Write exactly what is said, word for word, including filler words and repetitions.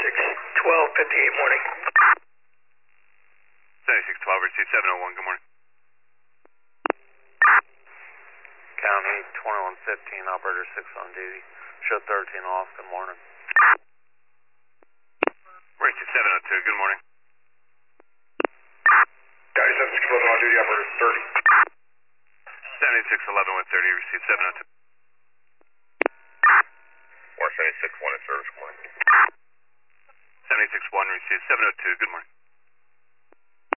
seventy-six twelve fifty-eight morning. seventy-six twelve, received seven oh one, good morning. County twenty-one fifteen, operator six on duty. Show thirteen off, good morning. Received seven oh two, good morning. County seventy-six eleven on duty, operator thirty. seventy-six eleven one thirty, received seven oh two. Or seventy-six one in service, good morning. seventy-six one, received seven oh two, good morning.